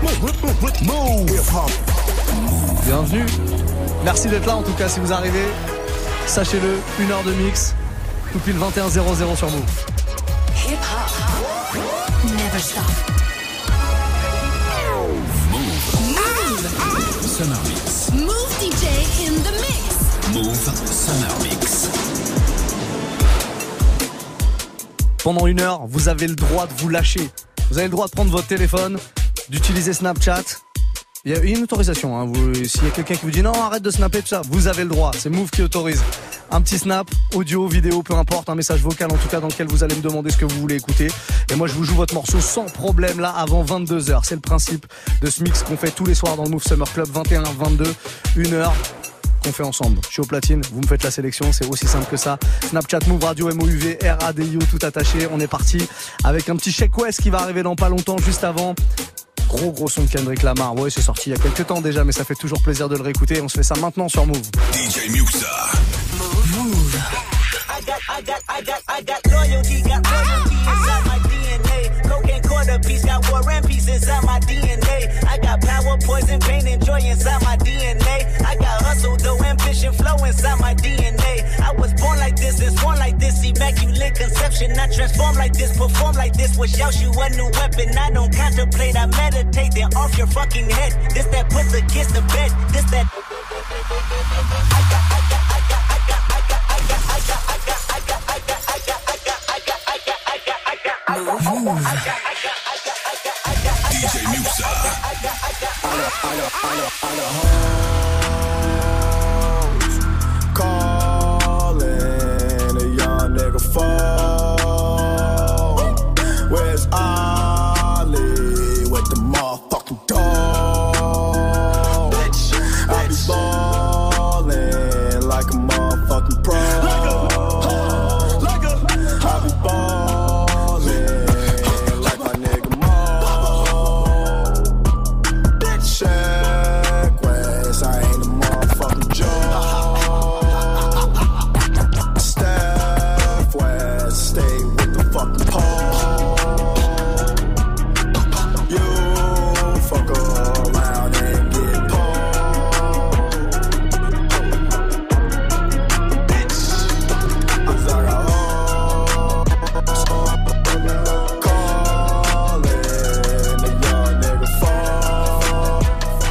Bienvenue. Merci d'être là en tout cas si vous arrivez. Sachez-le, 1 heure de mix. Tout pile 21h00 sur Move. Hip hop. Never stop. Move. Summer Mix. Move DJ in the mix. Move Summer Mix. Pendant 1 heure, vous avez le droit de vous lâcher. Vous avez le droit de prendre votre téléphone, d'utiliser Snapchat. Il y a une autorisation, hein. S'il y a quelqu'un qui vous dit non, arrête de snapper tout ça, vous avez le droit, c'est Move qui autorise. Un petit snap, audio, vidéo, peu importe, un message vocal en tout cas dans lequel vous allez me demander ce que vous voulez écouter. Et moi je vous joue votre morceau sans problème là avant 22h. C'est le principe de ce mix qu'on fait tous les soirs dans le Move Summer Club, 21h-22, 1 heure qu'on fait ensemble. Je suis au platine, vous me faites la sélection, c'est aussi simple que ça. Snapchat, Move Radio, MOUV, RADIO, tout attaché. On est parti avec un petit Sheck West qui va arriver dans pas longtemps, juste avant. Gros son de Kendrick Lamar. Ouais, c'est sorti il y a quelques temps déjà, mais ça fait toujours plaisir de le réécouter. On se fait ça maintenant sur Move. DJ Muxa. Move. I got loyalty inside my DNA. Cocaine quarter piece, got war and peace inside my DNA. I got power, poison, pain, and joy inside my DNA. I got hustle, though, ambition, flow inside my DNA. I was born like this, and born like this, immaculate conception. I transform like this, perform like this, wish out you a new weapon. I don't contemplate, I meditate, then off your fucking head. This that put the kids to bed, this that. DJ Muxa. Calling a young nigga phone. Where's Ollie with the motherfucking dog? I be ballin' like a motherfucking pro. I be ballin' like my nigga Mo. Sheck West, I ain't a motherfucking joke. Steph West, stay with the fucking pole. You fuck around and get pulled. Bitch, I'm sorry. Calling a young nigga phone.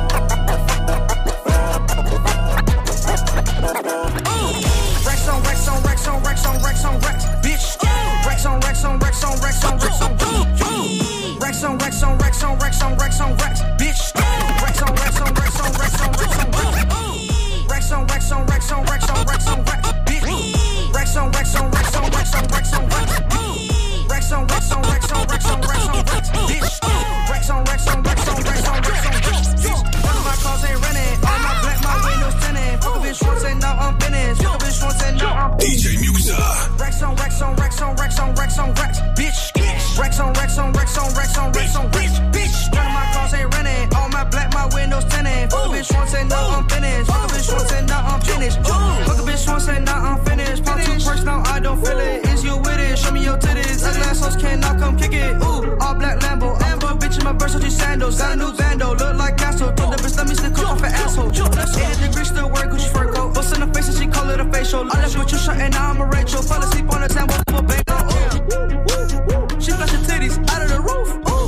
Racks on racks on racks on racks on racks on racks, bitch. Racks on racks on racks on racks on racks on racks on racks on racks on racks on racks on racks, bitch. Racks on racks on racks on racks on racks on racks on racks on racks on racks on racks on racks, bitch. Racks on racks on racks on racks on racks on racks, racks on racks on racks on racks on racks on racks, bitch. Racks on racks on racks on racks on racks on racks, bitch. None of my cars ain't renting, all my black, my windows tinted. Fuck a bitch once and now I'm finished. Fuck a bitch once and now I'm DJ Muxa. racks on racks on racks on racks on racks on racks, bitch. Racks on racks on racks on racks on racks on racks, bitch. None of my cars ain't renting, all my black, my windows tinted. Fuck a bitch once and now I'm finished. Fuck a bitch once and now I'm finished. Fuck a bitch once and now I'm finished. Pop 2 perks, now I don't feel it. Is you with it? Show me your titties. Ugly assholes cannot come kick it. Ooh, all black Lambo. I put a bitch in my Versace sandals. Got a new bando, look like Castle. Told the bitch let me stick off an asshole. 80 degrees still wear Gucci fur coat. Bust in the face and she call it a facial. I left with you shot and now I'm a Rachel. Fell asleep on the table with a bang. She flash her titties out of the roof.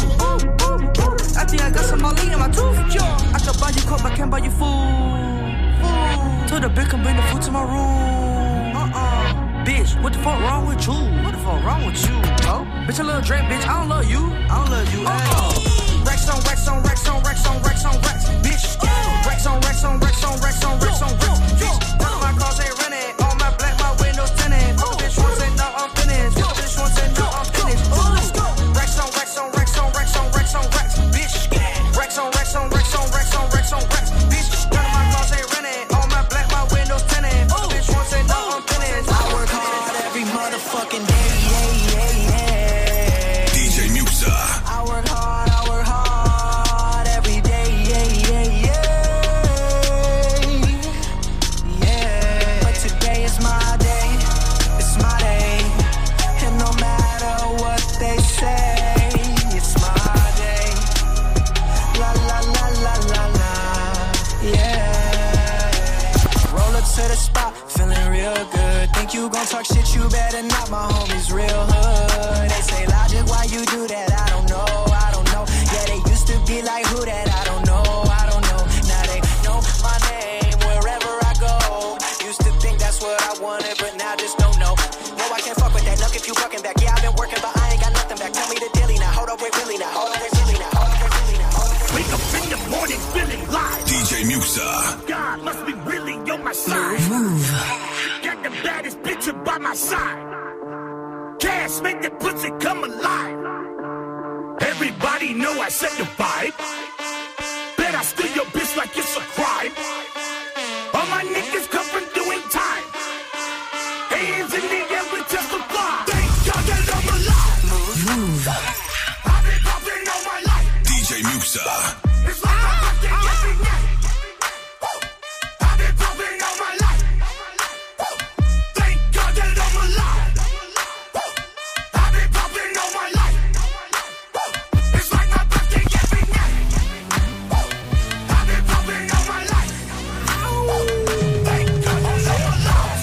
I think I got some Molly in my tooth. I can buy you coke, but can't buy you food. To the bitch can bring the food to my room. Bitch, what the fuck wrong with you? What the fuck wrong with you? Oh, bitch, a little Drake, bitch. I don't love you. I don't love you. Racks on racks on racks on racks on racks on racks, bitch. Racks on racks on racks on racks on racks on racks, bitch. None of my cars ain't renting. All my black, my windows tinted. Fuck a bitch once and now I'm finished. Fuck a bitch once and now I'm finished. Racks on racks on racks on racks on racks on racks, bitch. Racks on racks on racks on racks on racks on racks, bitch. None of my cars ain't renting. All my black, my windows tinted. Fuck a bitch once and now I'm finished. I work hard every motherfucking day, yeah, yeah, yeah. DJ Muxa. I work morning feeling live. DJ Muxa. God must be really on my side. Got the baddest bitch by my side. Cash make that pussy come alive. Everybody know I set the vibe. Bet I steal your bitch like it's a crime. All my niggas come from doing time. Hands in the air with testify. Thank God that I'm alive. Move. I've been popping all my life. DJ Muxa. It's like my birthday every night. I've been popping all my life. Thank God that I'm alive. I've been popping all my life. It's like my birthday every night. I've been popping all my life. Thank God that I'm alive.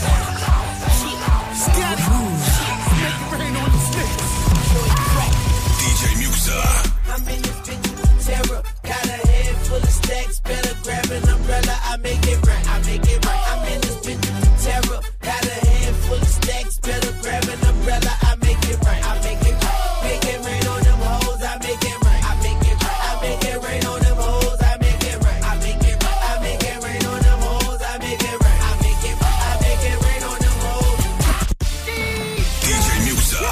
Make it rain on these niggas. DJ Muxa. I'm in this bitch with terror. Got a head full of stacks. Better grab an umbrella. I make it right. I make it right. I'm in this bitch with terror. Got a head full of stacks. Better grab an umbrella. I make it right. I make it right. Make it rain on them hoes. I make it right. I make it right. I make it rain on them hoes. I make it right. I make it right. I make it rain on them hoes. I make it right. I make it right. I make it rain on them hoes. DJ Muxa.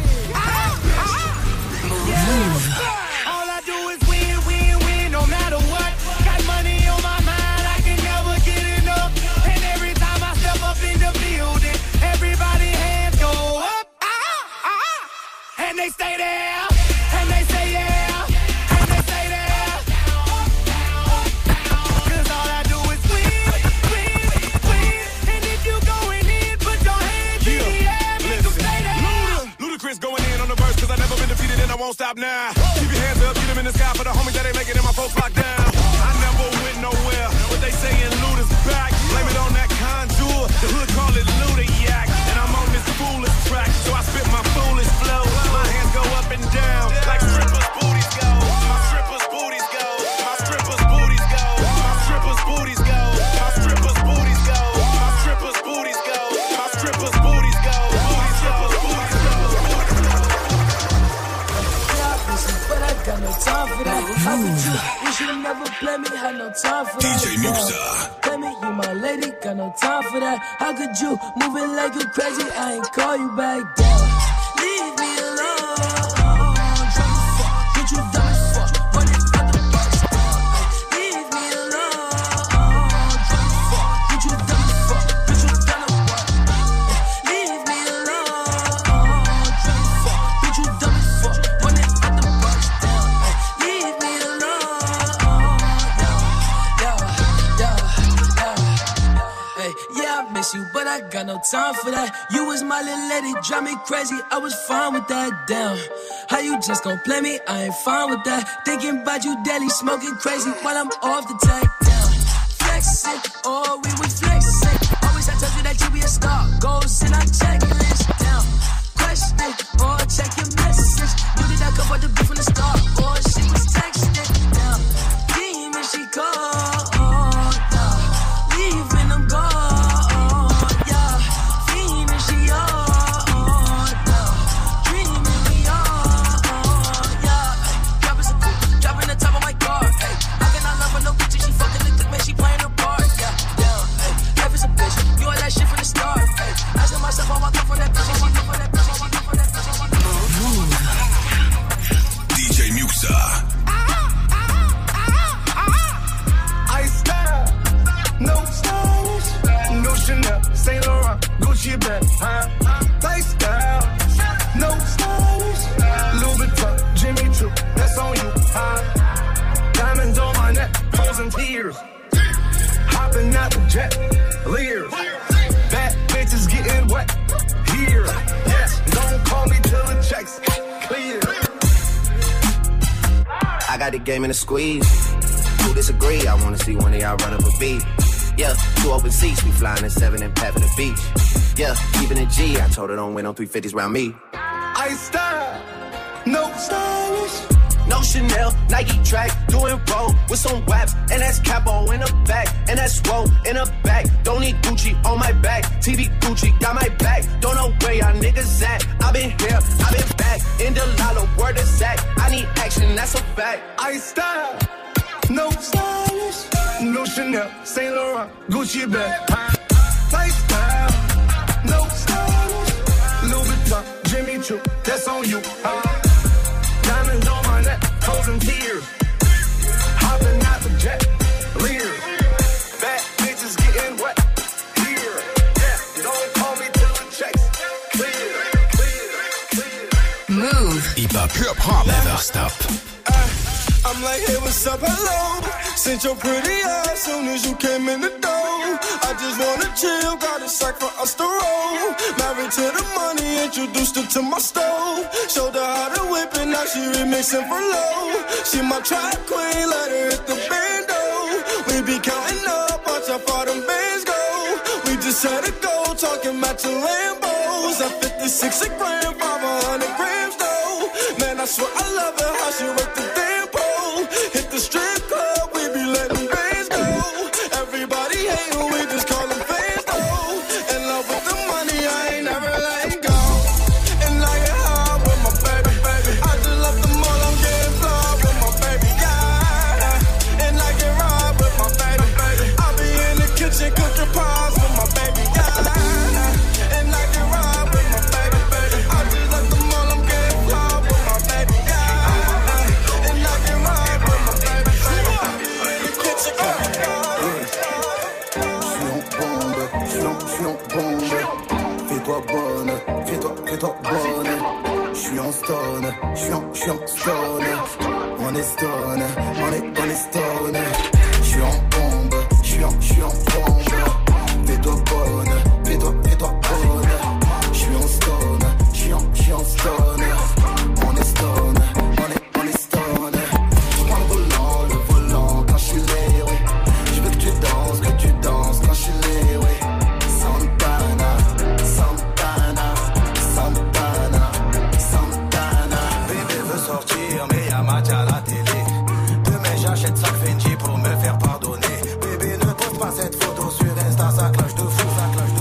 All I do is win, win, win, no matter what. Got money on my mind, I can never get enough. And every time I step up in the building, everybody hands go up. And they stay there, and they say yeah, and they say there. Cause all I do is win, win, win. And if you going in, put your hands in the air, make them stay there. Ludacris going in on the verse, cause I never been defeated and I won't stop now. Keep your hands up, get them in the sky for the homies that ain't making it, my folks locked down. I never went nowhere, what they saying Luda's back. Blame it on that contour, the hood call it Luda-yak. And I'm on this foolish track, so I spit my foolish flow. My hands go up and down, like strippers' booties go. My strippers' booties go. My strippers' booties go. My strippers' booties go. My strippers' booties go. My strippers' booties go. My strippers' booties go. Booties, strippers' booties go. But I got no time for that. How could you? You should've never played me, had no time for that. DJ Muxa. Play me, you my lady, got no time for that. How could you? Moving like you crazy, I ain't call you back down. Leave me alone. Drunk as fuck, get you dumb as fuck. Run it out the box down. Leave me alone. Drunk as fuck, get you dumb as fuck. Get you done as fuck. Leave me alone. Drunk as fuck, get you dumb as fuck. Run it out the box down. Leave me alone. Yeah, I miss you, but I got no time for that. You was my little lady, drive me crazy. I was fine with that. Damn, how you just gon' play me? I ain't fine with that. Thinking about you daily, smoking crazy while I'm off the tag. Down, flexing, oh we was flexing. Always I told you that you be a star. Goals in our checklist. Down, question or check your message. You did not cover the beat from the start, or she was texting. Down, demon she called. Leaving them gone. DJ Muxa. I style, no stylish, no Chanel, Saint Laurent, Gucci bag, lifestyle, no stylish, Louis Vuitton, Jimmy Choo, that's on you, diamonds on my neck, frozen tears, hopping out the jet, Lears, bad bitches getting wet, here, yes, don't call me till the checks clear. I got the game in a squeeze. Who disagree? I wanna see one of y'all run up a beat. Yeah, 2 open seats, we flying in 7 and Pat for the beach. Yeah, keeping it G. I told her don't win on 350s round me. I style, no stylish. No Chanel, Nike track, doing roll with some waps, and that's capo in the back, and that's roll in the back. Don't need Gucci on my back, TV Gucci got my back. Don't know where y'all niggas at. I been here, I been back, in the lala, word is that. I need action, that's a fact. I style, no stylish. No Chanel, Saint Laurent, Gucci bag. Lifestyle, no stylish. Louis Vuitton, Jimmy Choo, that's on you. Diamonds on my neck, frozen tears. Hopping out the jet, leer. Bad bitches getting wet here. Yeah, don't call me till the checks clear. Move. Hip hop never stop. I'm like, hey, what's up, hello? Since your pretty ass soon as you came in the door. I just wanna chill, got a sack for us to roll. Married to the money, introduced her to my stove. Showed her how to whip it, now she remixing for low. She my track queen, let her hit the bando. We be counting up, watch how far them bands go. We just had to go, talking about your Lambos. At 56 a gram, 500 grams though. Man, I swear I love her, how she work the damn pole. Hit the strip club, we be letting bands go. Everybody hate who we just call them fans though. In love with the money, I ain't never letting go. And I get high with my baby, baby. I just left the mall, I'm getting fly with my baby, yeah. And I get ride with my baby, baby. I be in the kitchen cooking pies with my baby, yeah. And I get ride with my baby, baby. I just left the mall, I'm getting fly with my baby, yeah. And I get ride with my baby, baby. I be in the kitchen cooking pies. J'suis en bombe, fais-toi bonne, fais-toi bonne. J'suis en stone, j'suis en stone. On est stone, on est stone. J'suis en bombe, j'suis en bombe. Fais-toi bonne, fais-toi bonne. J'suis en stone, j'suis en stone. On est stone, on est stone. J'prends le volant quand j'suis léo. J'veux que tu danses quand j'suis léo. Santana. Bébé veut sortir, mais y'a match à la télé. Demain j'achète 5 Fendi pour me faire pardonner. Bébé ne poste pas cette photo sur Insta, ça clash de fou.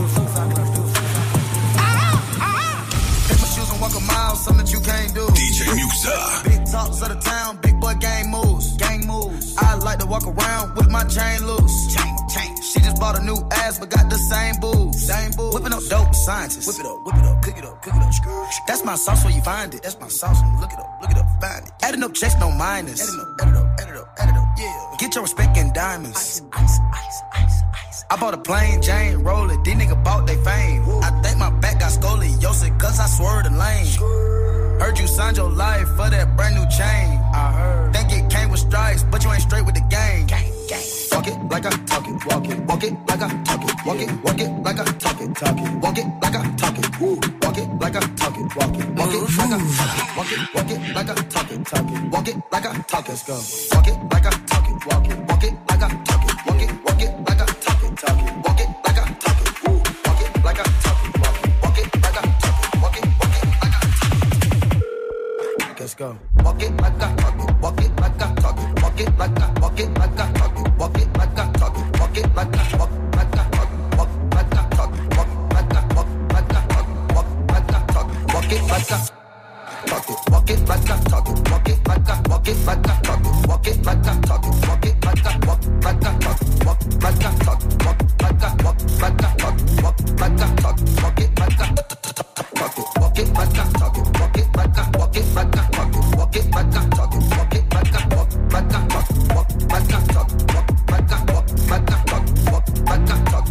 Hit my shoes and walk a mile, something that you can't do. DJ Muxa. Big talks of the town, big boy gang moves. I like to walk around with my chain loose. She just bought a new ass, but got the same boobs. Whipping up dope scientists. Whip it up, cook it up. That's my sauce where you find it. That's my sauce when you look it up, find it. Adding up checks, no minus. Add it up, yeah. Get your respect in diamonds. Ice. I bought a plain Jane roller, these niggas bought they fame. I think my back got scoliosis, cause I swerved the lane. Heard you signed your life for that brand new chain. I heard. Think it came with stripes, but you ain't straight with the gang. Walk it like I talk it, walk it like I talk it, walk it like I talk it, walk it like I talk it, walk it like I talk it, walk it like I talk it, walk it like I talk it, walk it like I talk it, let's go. Walk it like I talk it, walk it like I talk it, walk it like I talk it, walk it like I talk it, walk it like I talk it, walk it like I talk it, walk it like I talk it. Let's go. Walk it like I talk it, walk it like I talk it, walk it like I talk it, walk it like I talk it, walk it like I walk like I talk, walk like I talk, walk like I walk like I talk, walk like I talk, walk it like I talk it, walk it like I talk it, walk it like I walk it like I talk it, walk it like I talk it, walk it like I walk like I talk, walk like I talk, walk like I walk like I talk, walk like I talk, walk it like I talk it, walk it like I talk it, walk it like I walk it like I talk it, walk it like I talk it, walk it like I walk like I talk, walk like I talk, walk like I walk like I talk, walk like I talk.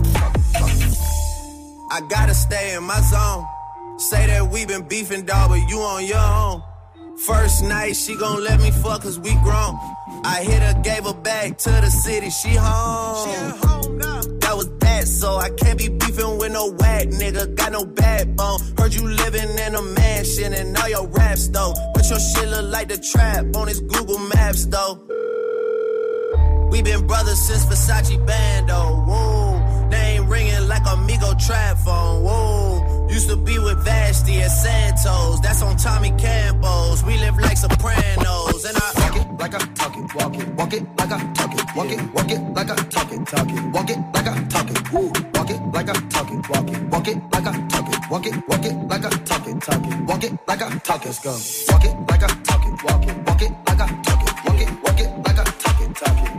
I gotta stay in my zone. Say that we been beefing, dog, but you on your own. First night, she gon' let me fuck cause we grown. I hit her, gave her back to the city, she home. She at home now. That was that, so I can't be beefing with no whack nigga, got no backbone. Heard you living in a mansion and all your raps though. But your shit look like the trap on his Google Maps though. We been brothers since Versace Bando, whoa. They ain't ringing like Amigo trap phone, whoa. Used to be with Vashti at Santos, that's on Tommy Campbell's. We live like Sopranos, and I walk it like I talk it, walk it like I talk it, walk it like I talk it, walk it like I talk it, walk it like I talk it, walk it like I talk it, walk it like I talk it, walk it like I talk it, let's go. Walk it like I talk it, walk it like I talk it, walk it like I talk it,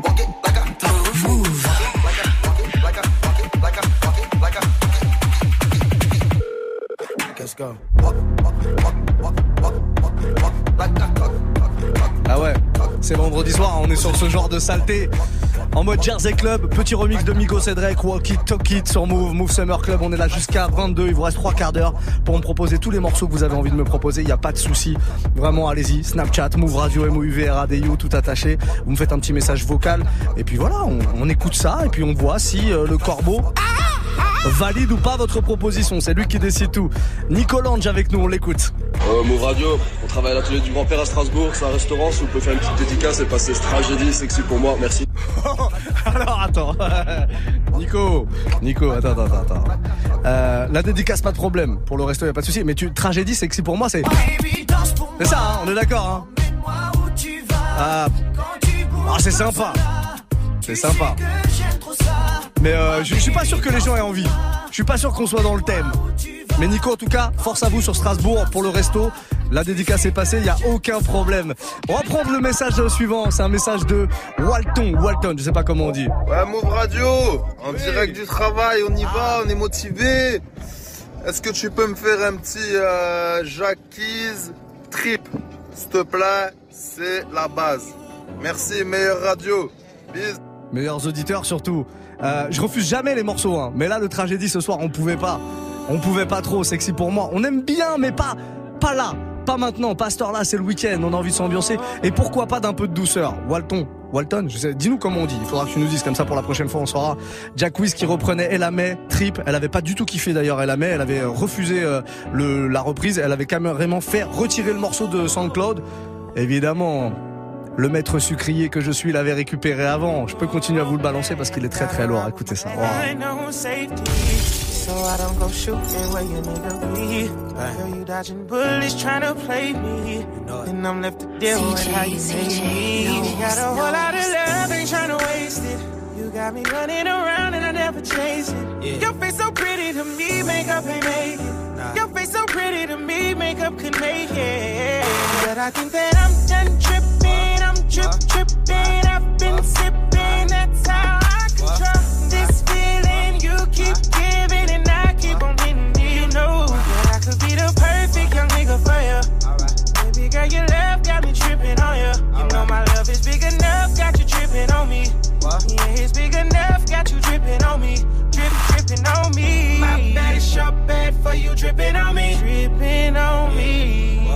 go. Ah ouais, c'est vendredi soir, on est sur ce genre de saleté. En mode Jersey Club, petit remix de Migos et Drake, Walk It, Talk It sur Move Summer Club. On est là jusqu'à 22, il vous reste 3 quarts d'heure pour me proposer tous les morceaux que vous avez envie de me proposer. Il n'y a pas de souci, vraiment allez-y. Snapchat, Move Radio, MOUVRADIO, tout attaché. Vous me faites un petit message vocal et puis voilà, on écoute ça et puis on voit si le corbeau valide ou pas votre proposition. C'est lui qui décide tout. Nico Lange avec nous, on l'écoute. Move Radio, on travaille à l'atelier du Grand-Père à Strasbourg, c'est un restaurant, si vous pouvez faire une petite dédicace et passer ce tragédie sexy pour moi, merci. Alors attends, Nico, attends. La dédicace, pas de problème, pour le resto y a pas de souci, mais tragédie sexy pour moi, c'est ça, hein, on est d'accord, hein. C'est sympa, mais je suis pas sûr que les gens aient envie, je suis pas sûr qu'on soit dans le thème. Mais Nico, en tout cas, force à vous sur Strasbourg pour le resto. La dédicace est passée, il n'y a aucun problème. On va prendre le message suivant, c'est un message de Walton, je sais pas comment on dit. Ouais, Move Radio, en direct du travail, on y va, on est motivé. Est-ce que tu peux me faire un petit Jackies Trip, s'il te plaît, c'est la base. Merci, meilleure radio. Bis. Meilleurs auditeurs surtout. Je refuse jamais les morceaux, hein. Mais là, le tragédie ce soir, on pouvait pas trop, sexy pour moi. On aime bien, mais pas là, pas maintenant, pas à cette heure-là, c'est le week-end, on a envie de s'ambiancer. Et pourquoi pas d'un peu de douceur. Walton, je sais, dis-nous comment on dit. Il faudra que tu nous dises comme ça pour la prochaine fois, on saura. Jack Wiz qui reprenait Elle Amé, Trip. Elle avait pas du tout kiffé d'ailleurs Elle Amé, elle avait refusé la reprise, elle avait carrément fait retirer le morceau de SoundCloud. Évidemment, le maître sucrier que je suis l'avait récupéré avant. Je peux continuer à vous le balancer parce qu'il est très très lourd. Écoutez ça. Wow. So I don't go shooting where your nigga be. Girl, you dodging bullets trying to play me. And I'm left to deal with how you make me. Got a whole lot of love, ain't trying to waste it. You got me running around and I never chase it. Your face so pretty to me, makeup ain't make it. Your face so pretty to me, makeup could make it. But I think that I'm done tripping, I'm tripping. I've been sipping, that's how I control this feeling. You keep giving and I keep on hitting you. You know that I could be the perfect young nigga for you. Baby girl, your love got me tripping on you. You know my love is big enough, got you tripping on me. Yeah, it's big enough, got you dripping on me. Dripping on me. My bad is your bad for you dripping on me. Dripping on me.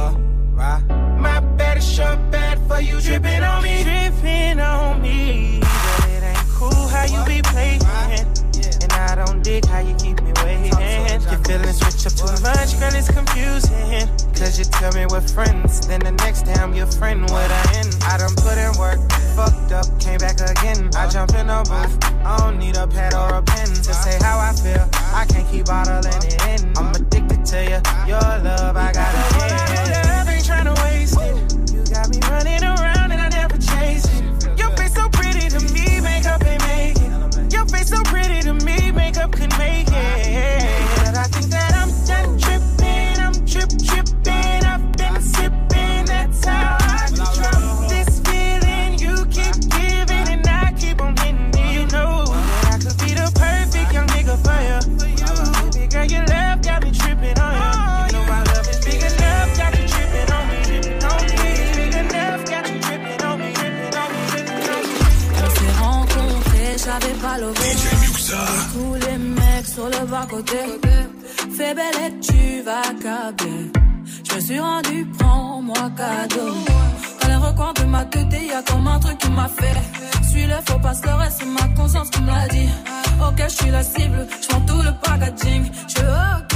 My bad is your bad for you dripping on me. Dripping on me. But it ain't cool how you be playing. And I don't dig how you keep me waiting. Your feelings switch up too much, girl, it's confusing. Cause you tell me we're friends, then the next day I'm your friend with an end. I done put in work, fucked up, came back again. I jump in a booth, I don't need a pad or a pen to say how I feel. I can't keep bottling it in. I'm addicted to you, your love, I gotta get. Love ain't tryna waste it. You got me running around and I never chase it. Your face so pretty to me, makeup ain't make it. Your face so pretty to me, makeup could make it. But I think that I'm done tripping, I'm tripping. I've been sipping, that's how I control this feeling. You keep giving and I keep on hitting you. You know that I could be the perfect young nigga for you. Baby girl, your love got me tripping on you. You know my love is big enough, got you tripping on me. Tripping on me, it's big enough, got you tripping on me. Tripping on me, tripping on me. On s'est rencontrés, j'avais pas levé. Tous les mecs sur le bas-côté. Fais belle et tu vas câbler. Je me suis rendu, prends-moi cadeau. Dans les recoins de ma tête, y'a comme un truc qui m'a fait. Suis-le, faut pas se leurrer, c'est ma conscience qui me l'a dit. Ok, je suis la cible, je prends tout le packaging. Je suis ok.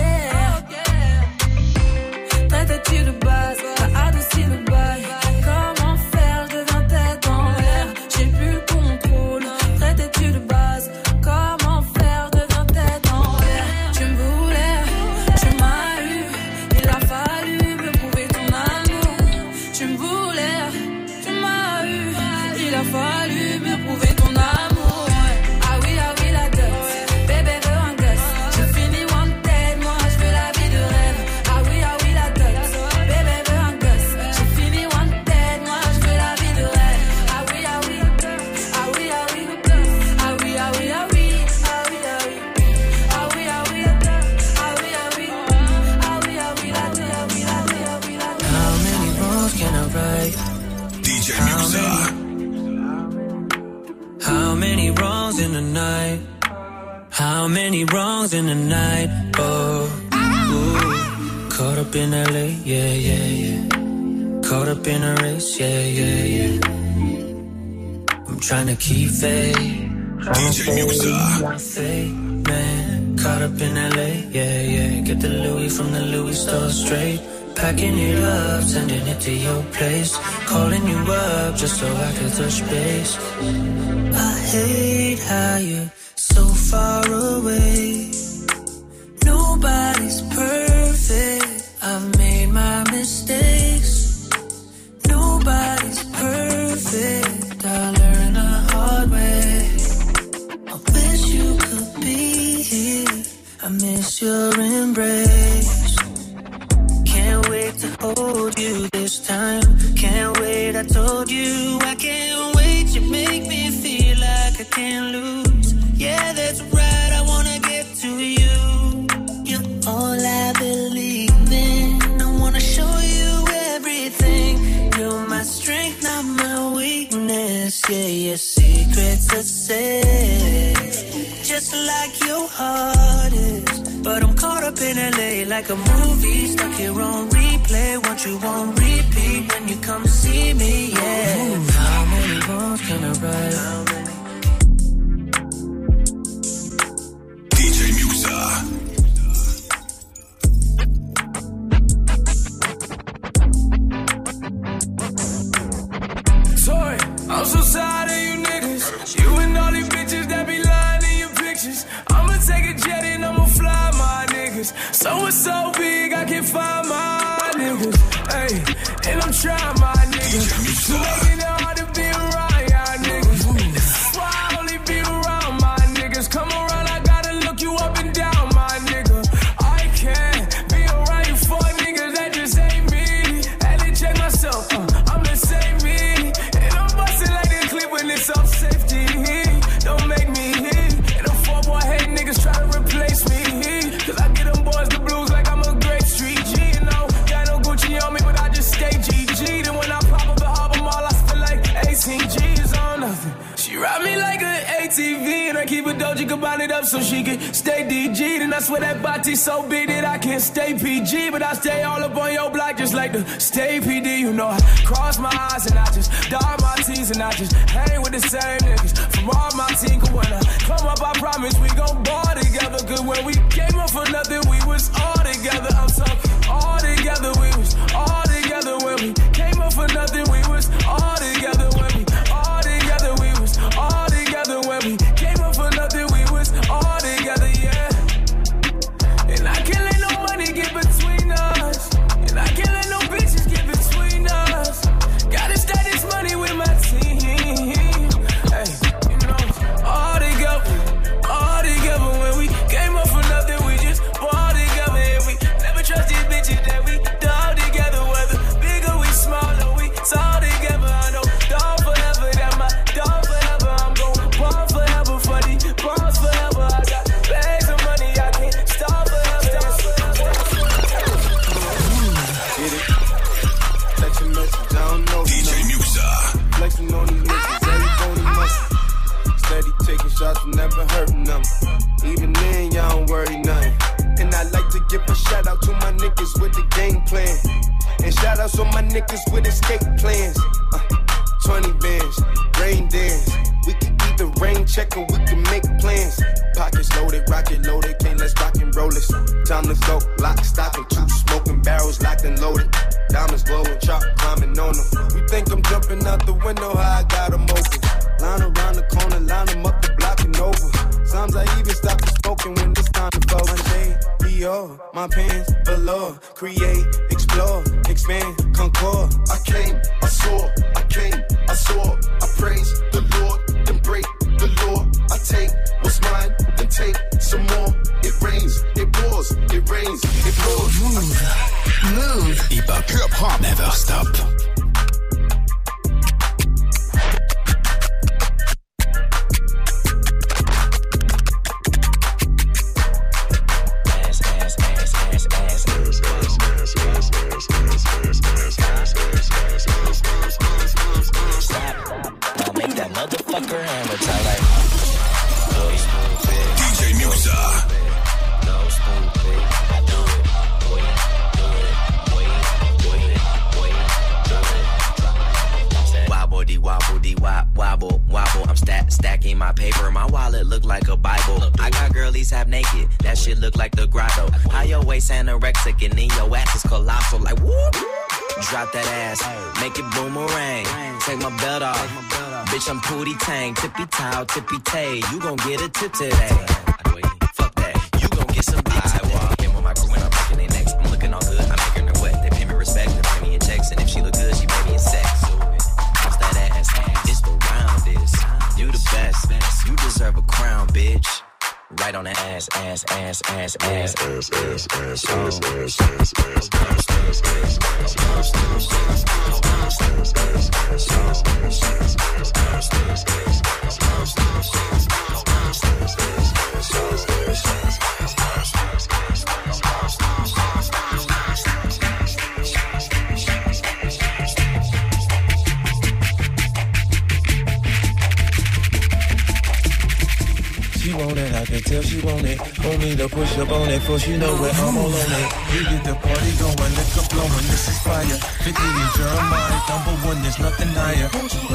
Traite-tu de base, t'as adouci le bail. Comment faire, je deviens tête en l'air. J'ai plus le contrôle. Traite-tu de base, comment faire, je deviens tête en l'air. Tu me voulais, tu m'as eu. Il a fallu me prouver ton amour. Tu me voulais, tu m'as eu. Il a fallu me prouver ton amour. Ah oui, la dot. Bébé veut un gosse. J'ai fini wanted, moi je veux la vie de rêve. Ah oui, la dot. Bébé veut un gosse. J'ai fini wanted, moi je veux la vie de rêve. Ah oui, ah oui. Ah oui, ah oui. Ah oui, ah oui, ah oui. Ah oui, ah oui. Ah oui, ah oui. Ah oui, ah oui. Ah oui, ah oui. many wrongs in the night? How many wrongs in the night? Oh, ooh. Caught up in LA, yeah, yeah, yeah. Caught up in a race, yeah, yeah, yeah. I'm trying to keep faith. DJ Muxa. Man, caught up in LA, yeah, yeah. Get the Louis from the Louis store straight. Packing it up, sending it to your place. Calling you up just so I could touch base. I hate how you're so far away. Nobody's perfect. I've made my mistakes. Nobody's perfect. I learned the hard way. I wish you could be here. I miss your embrace. Can't wait to hold you this time. Can't wait, I told you I can't wait. You make me feel like I can't lose. Yeah, that's right, I wanna get to you. You're all I believe in. I wanna show you everything. You're my strength, not my weakness. Yeah, your secrets are safe, just like your heart is. But I'm caught up in LA like a movie, stuck here on replay. Want you on repeat when you come see me, yeah. How many wrongs can I right? DJ Muxa. Sorry, I'm so tired of you niggas. You and all these bitches that be lying in your pictures. I'ma take a jet and I'ma fly my niggas. So it's so big I can't find my niggas. Hey, and I'm trying my niggas. So making it hard to be around y'all niggas. This is why I only be around my niggas. Come around, I gotta look you up and down, my nigga. I can't be around you fuck niggas that just ain't me. Had to check myself, I'm the same me. And I'm busting like this clip when it's off safety. Don't make me hit. And them 4-boy hate niggas try to replace me. Cause I get them boys the blues like I'm a great street G. You know, got no Gucci on me, but I just stay GG. Then when I pop up the album, all I feel like 18 G's on nothing. She ride me like an ATV, and I keep a Doja combine it up so she can stay DG. Then I swear that body's so big that I can't stay PG, but I stay all up on your block just like the stay PD. You know, I cross my eyes and I just dot my T's and I just hang with the same niggas from all my team. Cause when I come up, I promise we gon' ball together. Cause when we came up for nothing, we was all together. I'm talking all together, we was all together. When we came up for nothing, we was all together. When we all together, we was all together. When we came up for nothing, we was all together, yeah. And I can't let no money get between us. And I can't let no bitches get between us. Gotta stack this money with my team. Hey, you know, all together when we came up for nothing, we just all together. And we never trust these bitches that we all together. Whether big or we small, or we all together. I know dog forever, that my dog forever. I'm gon' ball forever for these balls forever. I got bags of money, I can't stop forever. Get it? Text a message, I don't know. DJ Muxa. Flexing on these niggas, every bony muscle. Steady taking shots, never hurting them. Even then, y'all don't worry nothing. And I like to give a shout out to my niggas with the game plan. And shout outs on my niggas with escape plans. 20 bands, rain dance. We can either rain check or we can make plans. Pockets loaded, rocket loaded, can't let's rock and roll this. Time to go, lock, stock, and 2 smoking barrels locked and loaded. Diamonds glowing, chop climbing on them. You think I'm jumping out the window, how I got them open. Line around the corner, line them up the block and over. Sometimes I even stop the smoking when it's time to go. Monday, Dior, my pants below. Create, explore, expand, concord. I came, I saw, I came, I saw. I praise the Lord, then break the law. I take what's mine, then take some more. It rains, it pours, it rains, it pours. Move. Hip hop never stop. I'll make that motherfucker hammer time like DJ Musa. Wobble, I'm stacking my paper. My wallet look like a Bible. I got girlies half naked. That shit look like the grotto. How your waist anorexic and then your ass is colossal. Like whoop. Drop that ass, make it boomerang. Take my belt off, bitch. I'm Pootie Tang, tippy towel, tippy tay. You gon' get a tip today. Fuck that, you gon' get some dick today. Came with my crew and I'm breaking their necks. I'm looking all good, I'm making her wet. They pay me respect, they pay me in checks, and if she look good, she pay me in sex. Bounce that ass, it's the roundest. You the best, you deserve a crown, bitch. Right on the ass. She want it, I can tell she want it. Want me to push up on it, for she know where I'm all on it. We get the party going, liquor flowing, this is fire. 50 and Jeremiah, number one, there's nothing higher.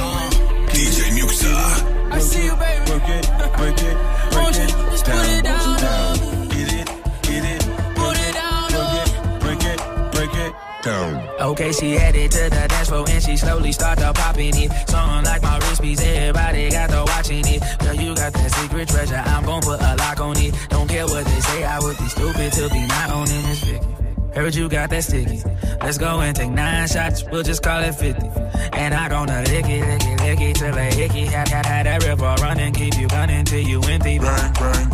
DJ Musa. I see you, baby. Work it, break it, break it, just put it down. Get it, put it down. Break it, break it, down. Okay, she headed to the dance floor and she slowly started popping it. Something like my wrist piece, everybody got to watching it. Girl, you got that secret treasure, I'm gon' put a lock on it. Don't care what they say, I would be stupid to be not owning this Vicky. Heard you got that sticky. Let's go and take 9 shots, we'll just call it 50. And I gonna lick it till a hickey. Had that river running, keep you gunning till you empty. Bang.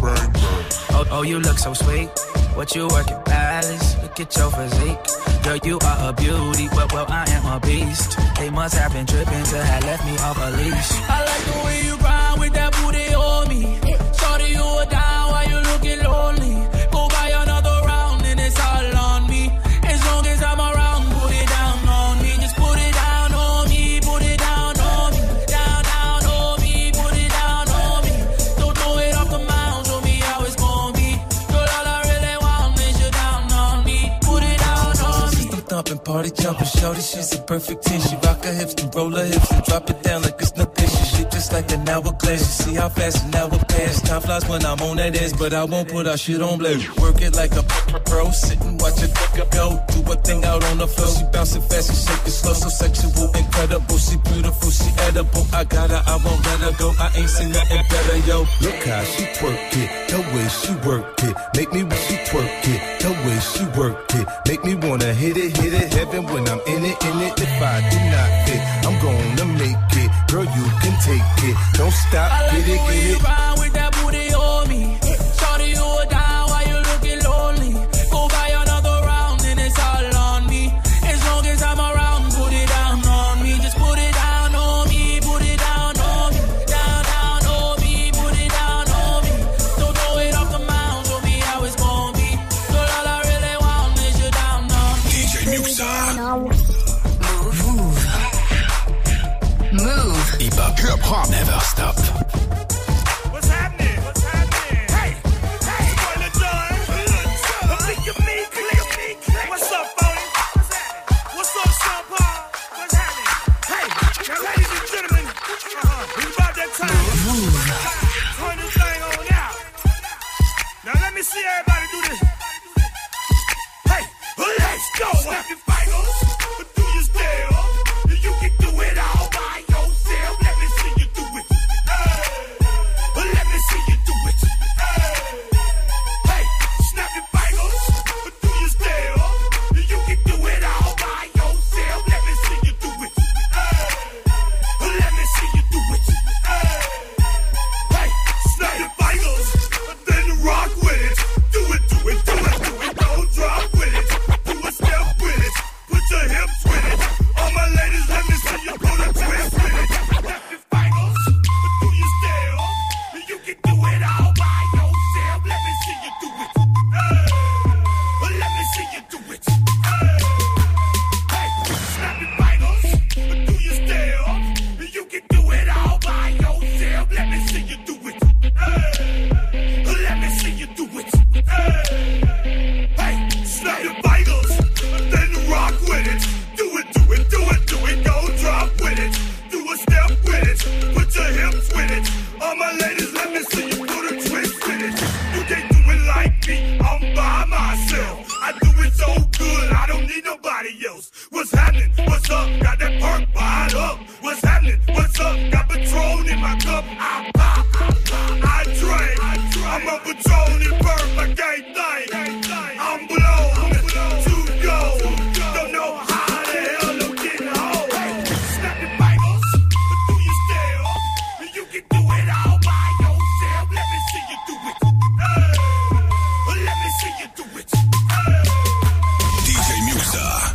Oh, you look so sweet. What you working, Palace? Look at your physique. Girl, you are a beauty, well, I am a beast. They must have been tripping to have left me off a leash. I like the way you grind with that booty on me. Shorty, you are down while you looking lonely. Go buy another round and it's all on me. As long as I'm around, put it down on me. Just put it down on me, put it down on me. Down on me, put it down on me. Don't throw it off the mound, show me how it's gonna be. Girl, all I really want is you down on me. Put it down on me. System thumping, party jumping, shorty, she's a perfect 10. She rock her hips and roll her hips and drop it down like it's nothing. She shit just like an hourglass. You see how fast an hour pass. Time flies when I'm on that ass, but I won't put our shit on blast. Work it like a pro, sit and watch it go. Do a thing out on the floor. She bouncing fast and shake it slow, so sexual, incredible. She beautiful, she edible. I got her, I won't let her go. I ain't seen nothing better, yo. Look how she twerk it, the way she work it. Make me when she twerk it, the way she work it. Make me wanna hit it, heaven when I'm in it. If I do not fit, I'm gonna make it. Girl, you can take it. Don't stop, get it, get it. Ride with that booty on me. Shorty, you are down while you looking lonely. Go buy another round and it's all on me. As long as I'm around, put it down on me. Just put it down on me, put it down on me. Down on me, put it down on me. Don't throw it off the mound, show me how it's gonna be. Girl, all I really want is you down on me. DJ Musa. Move. Hip hop never stop. What's happening? Hey, spoiler done. Click of me. What's up, Phony? What's up, Sean Paul? What's happening? Hey, now ladies and gentlemen, it's about that time. Turn this thing on out. Now let me see everybody do this. Hey, let's go. Happy fighters, but do you still? You can do it all by yourself. Let me see you do it. Hey. my cup, I pop, I drink. I'm a patrol in birth, I can't think. I'm blown to go. Don't know how the hell I'm getting home. Snap the bangles, but do you still? You can do it all by yourself. Let me see you do it. Let me see you do it. DJ Muxa.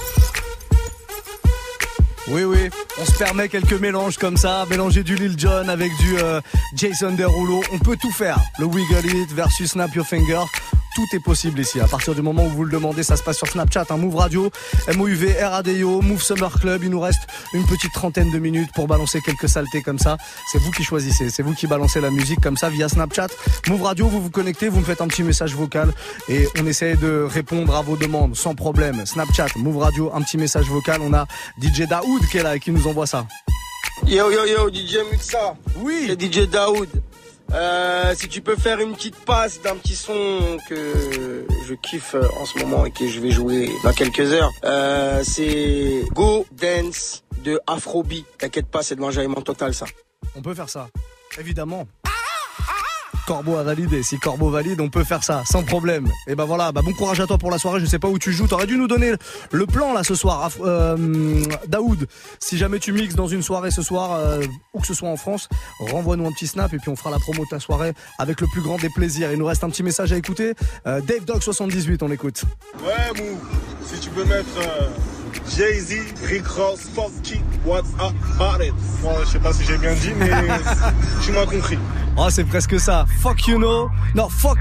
Oui, oui, on se permet quelques mélanges comme ça, mélanger du Lil Jon avec du Jason Derulo, on peut tout faire. Le Wiggle It versus Snap Your Finger, tout est possible ici. À partir du moment où vous le demandez, ça se passe sur Snapchat, Move Radio, MOUV, RADIO, Move Summer Club. Il nous reste une petite trentaine de minutes pour balancer quelques saletés comme ça. C'est vous qui choisissez, c'est vous qui balancez la musique comme ça via Snapchat. Move Radio, vous vous connectez, vous me faites un petit message vocal et on essaie de répondre à vos demandes sans problème. Snapchat, Move Radio, un petit message vocal. On a DJ Daoud qui est là et qui nous envoie ça. Yo, DJ Muxa. Oui. C'est DJ Daoud. Si tu peux faire une petite passe d'un petit son que je kiffe en ce moment et que je vais jouer dans quelques heures, c'est Go Dance de Afrobeat. T'inquiète pas, c'est de l'enjaillement total ça. On peut faire ça, évidemment. Corbeau a validé, si Corbeau valide, on peut faire ça, sans problème. Et ben voilà, bon courage à toi pour la soirée, je sais pas où tu joues, t'aurais dû nous donner le plan là ce soir, Daoud. Si jamais tu mixes dans une soirée ce soir, ou que ce soit en France, renvoie-nous un petit snap et puis on fera la promo de ta soirée avec le plus grand des plaisirs. Il nous reste un petit message à écouter, Dave Dog 78, on écoute. Ouais Mou, si tu peux mettre Jay-Z, Rick Ross, Funky, What's Up About It. Bon, je sais pas si j'ai bien dit, mais tu m'as compris. Oh, c'est presque ça. Fuck you know. Non, fuck.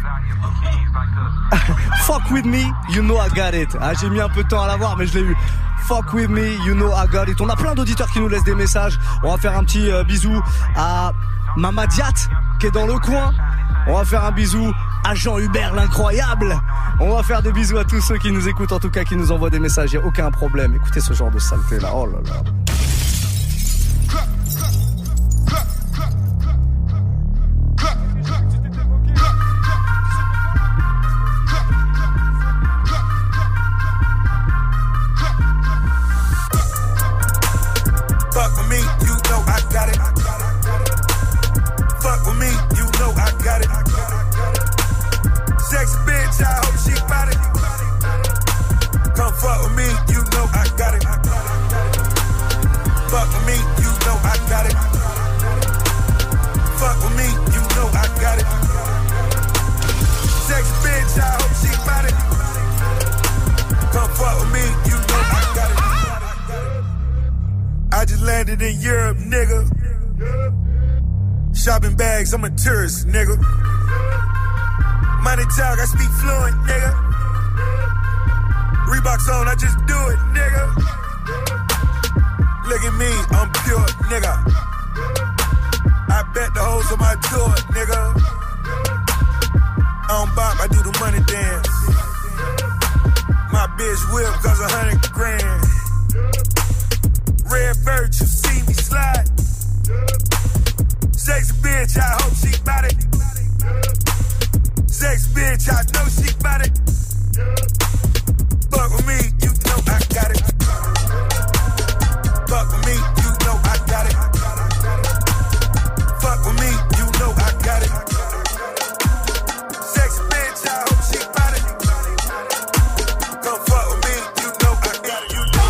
Fuck with me, you know I got it. Ah, j'ai mis un peu de temps à l'avoir, mais je l'ai eu. Fuck with me, you know I got it. On a plein d'auditeurs qui nous laissent des messages. On va faire un petit bisou à Mama Diat, qui est dans le coin. On va faire un bisou à Jean Hubert l'incroyable. On va faire des bisous à tous ceux qui nous écoutent, en tout cas qui nous envoient des messages. Il n'y a aucun problème. Écoutez ce genre de saleté là. Oh là là. Fuck with me, you know I got it. Fuck with me, you know I got it. Sexy bitch, I hope she bout it. Come fuck with me, you know I got it. Fuck with me, you know I got it. Fuck with me, you know I got it. Sexy bitch, I hope she bout it. Come fuck with me, you know I got it. I just landed in Europe, nigga. Shopping bags, I'm a tourist, nigga. Money talk, I speak fluent, nigga. Reeboks on, I just do it, nigga. Look at me, I'm pure, nigga. I bet the hoes on my door, nigga. I don't bop, I do the money dance. My bitch whip cause 100 grand. Red bird, you see me slide. Sexy bitch, I hope she bout it. Sexy bitch, I know she bout it. Fuck with me, you know I got it. Fuck with me, you know I got it. Fuck with me, you know I got it. Sexy bitch, I hope she bout it. Come fuck with me, you know I got it. You know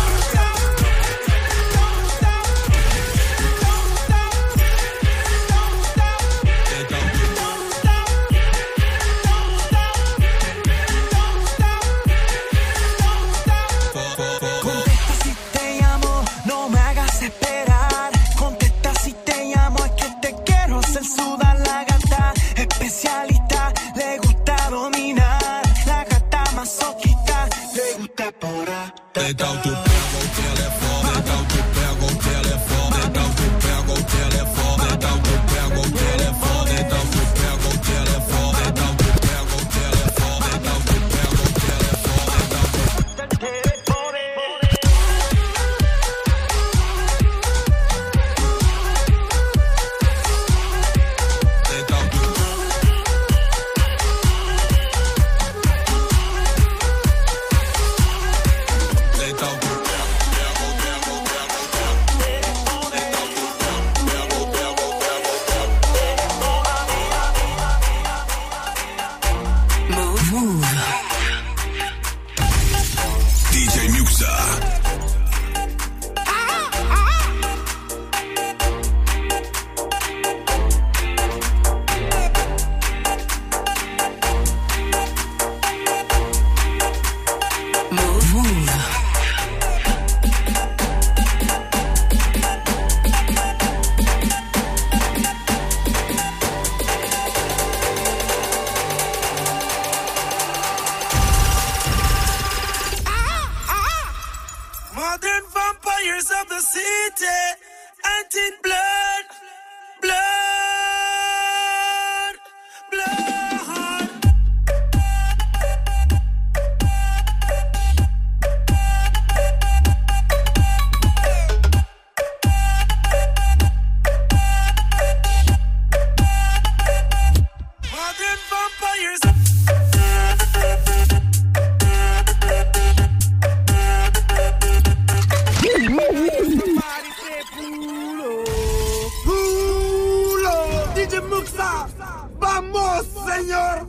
DJ Muxa. Vamos, señor.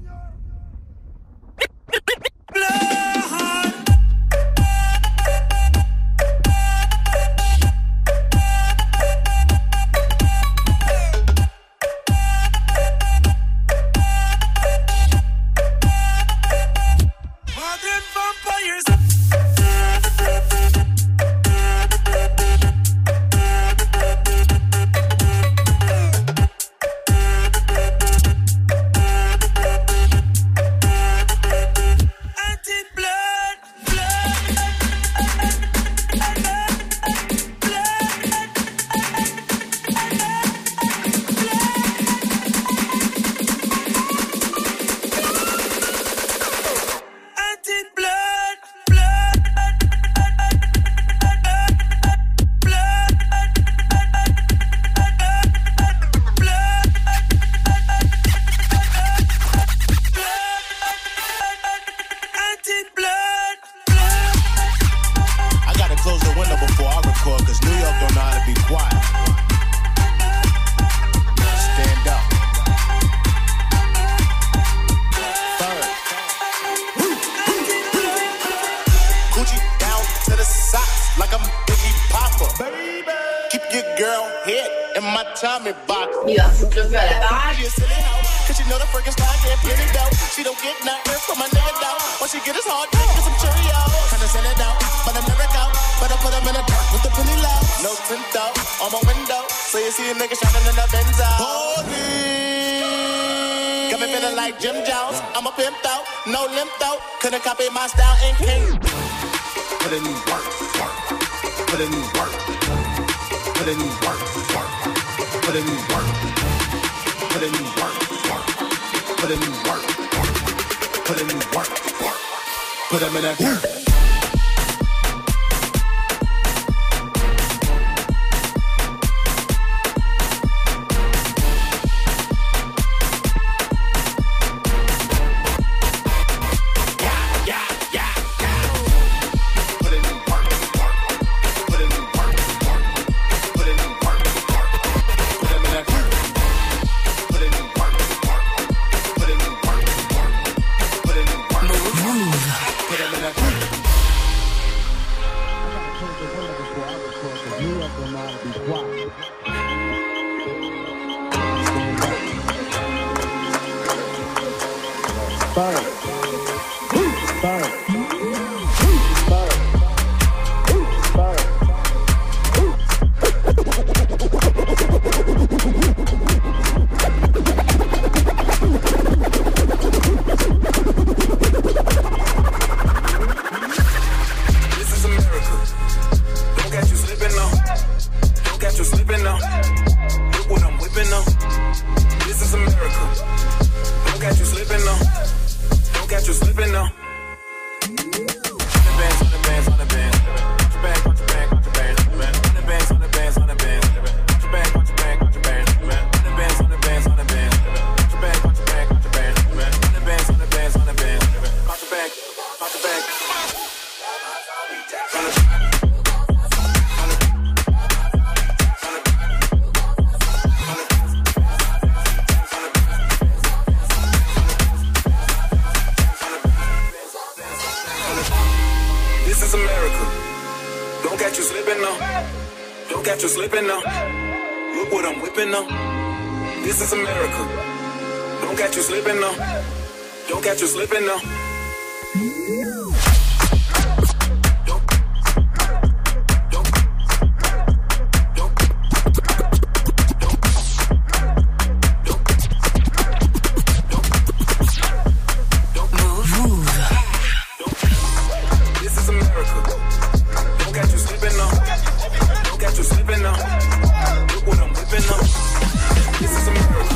Couldn't copy my style and king. Put in work, work. Put in work. Put in work, work. Put in work. Put in work, work. Put in work, work. Put in work, work. Put them in that work.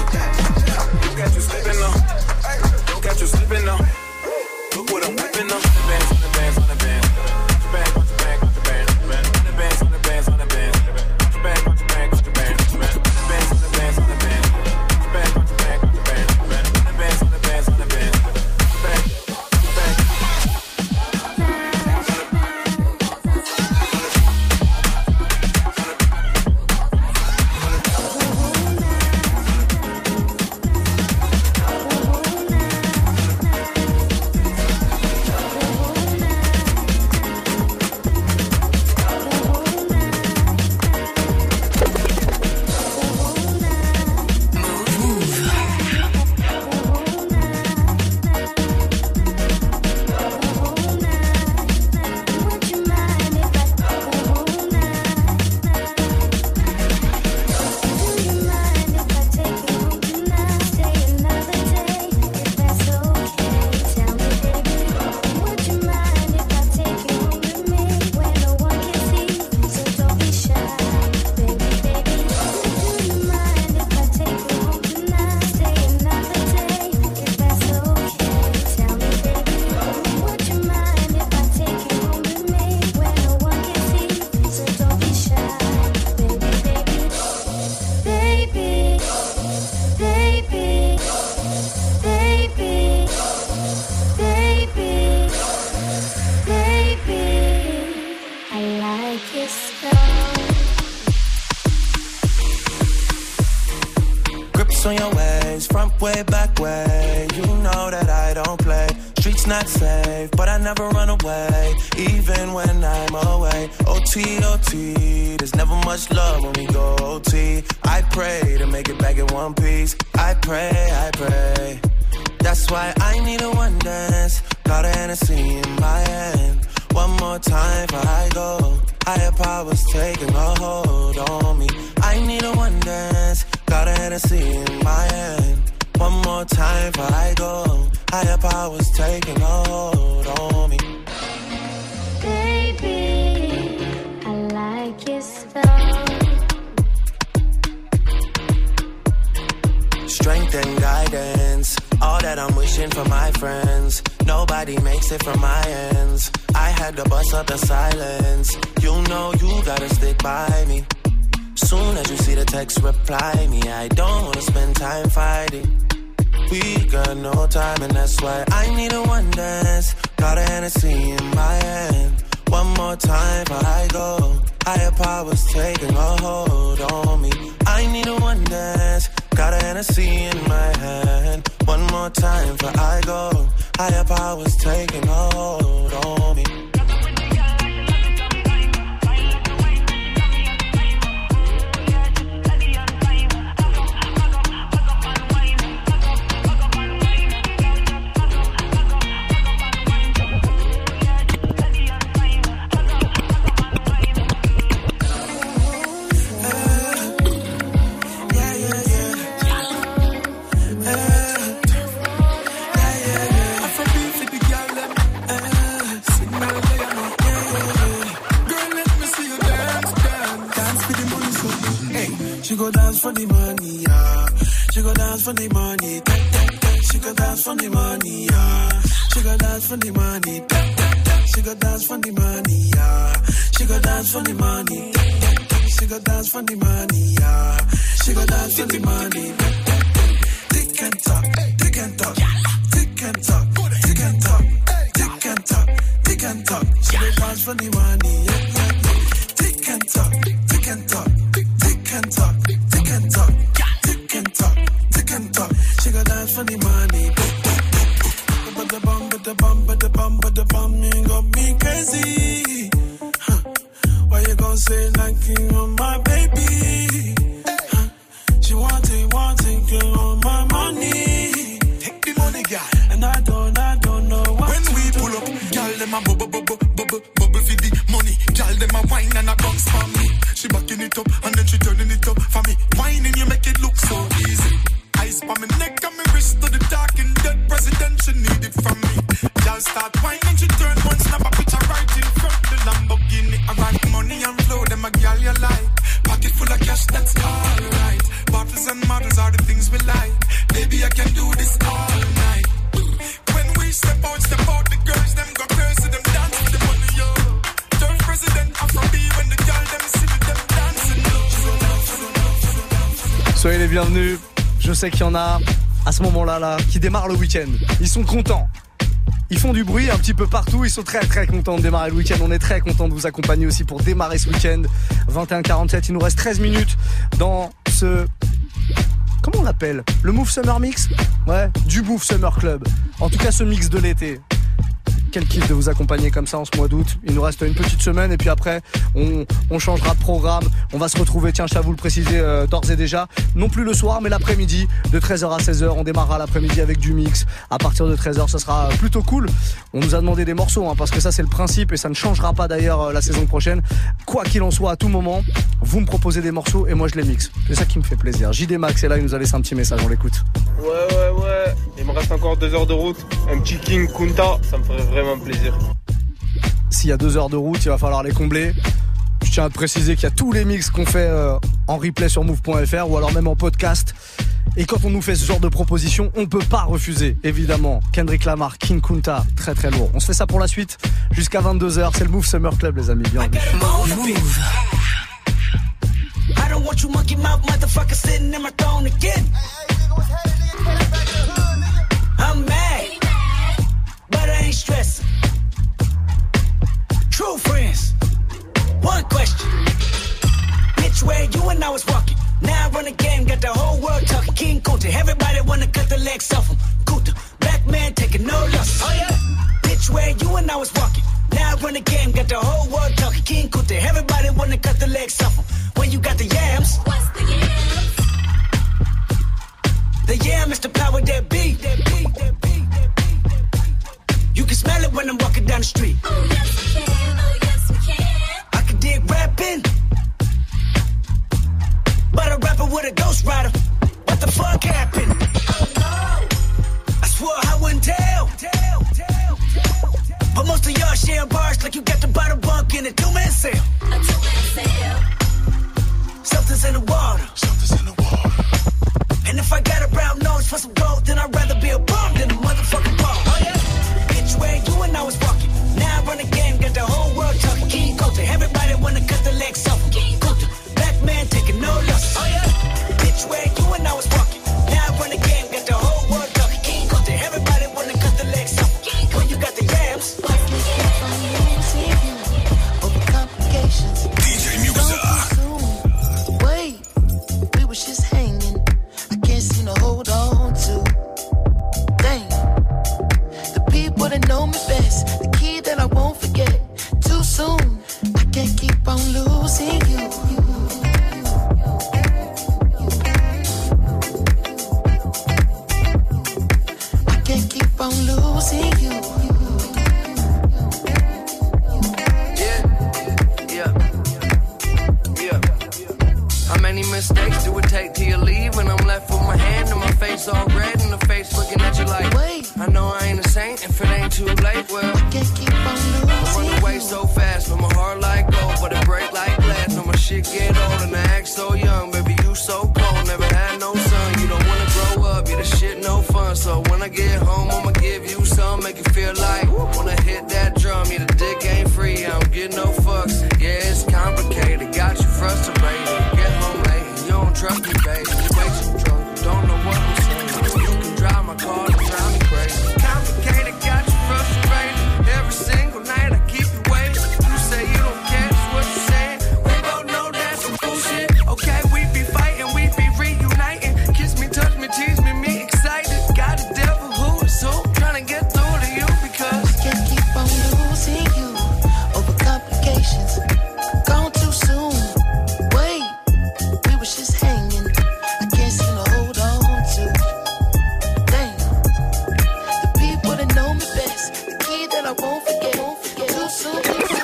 Look what I'm whipping up. Ice on your ways, front way, back way. You know that I don't play. Streets not safe, but I never run away, even when I'm away. OT, OT, there's never much love when we go OT. I pray to make it back in one piece. I pray. That's why I need a one dance. Got a Hennessy in my hand. One more time before I go. Higher powers taking a hold on me. I need a one dance. Got a Hennessy in my hand. One more time before I go. Higher powers taking a hold on me. Baby, I like your stuff. Strength and guidance, all that I'm wishing for my friends. Nobody makes it from my ends. I had to bust up the silence. You know you gotta stick by me. Soon as you see the text, reply me. I don't wanna spend time fighting. We got no time and that's why I need a one dance. Got a Hennessy in my hand. One more time before I go. Higher powers taking a hold on me. I need a one dance. Got a Hennessy in my hand. One more time before I go. Higher powers taking a hold on me. She go dance for the money, yeah. She go dance for the money, she go dance for the money, yeah. She go dance for the money, she go dance for the money, yeah. She go dance for the money, she go dance for the money, yeah. She go dance for the money. Tick and talk, tick and talk, tick and talk, tick and talk, tick and talk, tick and talk. She go dance for the money, yeah. Tick and talk, tick and talk. Tick and talk, tick and talk, tick and talk, tick and talk. She got dance for the money. But the bomb, but the bomb, but the bomb, but the bomb, you got me crazy. Huh. Why you gon' say like you on my baby? Huh. She want it, you on my money. Take the money, girl. And I don't know what when we do. Pull up, girl, them a bubble for the money. Girl, them a wine and a bounce for me. She backing it up and then she turning it up for me. Whining, you make it look so easy. Ice on my neck and my wrist to the dark and dead president, she need it from me. Y'all start whining, she turn one, snap a picture right in front the Lamborghini. I got money and flow, them a girl you like. Pocket full of cash, that's alright. Bottles and models are the things we like. Baby, I can do this all night. When we step out, the girls, them go crazy, them dance with the money, yo. Turn president, Afro-B, when the girl, them see me, them dancing. Soyez les bienvenus. Je sais qu'il y en a à ce moment-là là, qui démarrent le week-end. Ils sont contents. Ils font du bruit un petit peu partout. Ils sont très très contents de démarrer le week-end. On est très contents de vous accompagner aussi pour démarrer ce week-end. 21h47. Il nous reste 13 minutes dans ce... Comment on l'appelle ? Le Move Summer Mix ? Ouais, du Move Summer Club. En tout cas, ce mix de l'été. Quel kiff de vous accompagner comme ça en ce mois d'août. Il nous reste une petite semaine et puis après on changera de programme. On va se retrouver, tiens, je tiens à vous le préciser d'ores et déjà, non plus le soir mais l'après-midi de 13h à 16h. On démarrera l'après-midi avec du mix. À partir de 13h, ça sera plutôt cool. On nous a demandé des morceaux parce que ça c'est le principe et ça ne changera pas d'ailleurs la saison prochaine. Quoi qu'il en soit, à tout moment, vous me proposez des morceaux et moi je les mixe. C'est ça qui me fait plaisir. JD Max est là, il nous a laissé un petit message, on l'écoute. Ouais. Il me reste encore 2 heures de route. Un petit King Kunta, ça me ferait vraiment plaisir. S'il y a 2 heures de route, il va falloir les combler. Je tiens à te préciser qu'il y a tous les mix qu'on fait en replay sur move.fr ou alors même en podcast. Et quand on nous fait ce genre de proposition, on peut pas refuser, évidemment. Kendrick Lamar, King Kunta, très très lourd. On se fait ça pour la suite jusqu'à 22h. C'est le Move Summer Club, les amis. Bienvenue. Move. I don't want you monkey mouth motherfucker sitting in my throne again. I'm mad, but I ain't stressing. True friends, one question. Bitch, where you and I was walking. Now I run the game, got the whole world talking. King Kunta. Everybody wanna cut the legs off him. Kunta, black man taking no losses. Oh yeah. Bitch, where you and I was walking. Now I run the game, got the whole world talking. King Kunta. Everybody wanna cut the legs off him. When you got the yams. What's the yams? The yam is the power that beat. You can smell it when I'm walking down the street. Oh yes we can, oh yes we can. I can dig rapping, but a rapper with a ghost rider. What the fuck happened? Oh no, I swore I wouldn't tell. But most of y'all share bars like you got the bottle bunk in a two-man sale. A two-man sale. Something's in the water. And if I got a brown nose for some gold, then I'd rather be a bum than a motherfucking bum. Oh yeah. Bitch, where you and I was walking. Now I run the game, got the whole world talking. King Kunta. Everybody wanna cut the legs off him. King Kunta. Black man taking no losses. Oh yeah. Bitch, where you and I was walking. Now I run the game, got the whole world talking. King Kunta. Everybody wanna cut the legs off him. When you got the yams. Over complications. DJ Musa. Wait, we was just hanging. I can't seem to hold on to. Dang. The people that know me best. The key that I won't forget. Too soon. I can't keep on losing you. I can't keep on losing you. How many mistakes do it take till you leave? When I'm left with my hand and my face all red and the face looking at you like, wait, I know I ain't a saint if it ain't too late. Well, I can't keep on losing. I run away so fast, but my heart like gold, but it break like glass. Know my shit get old and I act so young. Baby, you so cold, never had no son. You don't wanna grow up, yeah, this shit no fun. So when I get home, I'ma give you some, make you feel like wanna hit that drum. Yeah, the dick ain't free, I don't get no fucks. Yeah, it's complicated, got you frustrated. Get home late, you don't trust me, baby. You way too drunk, you don't know what I'm saying. You can drive my car and drive me crazy. Complicated, got you frustrated. Every single night I keep you waiting. You say you don't care, that's what you're saying. We both know that's some bullshit. Okay, we be fighting, we be reuniting. Kiss me, touch me, tease me excited. Got a devil who is who, trying to get through to you because I can't keep on losing you over complications. Gone too soon. Wait, we was just hanging. I can't seem to hold on to. Dang. The people that know me best. The key that I won't forget. Too soon.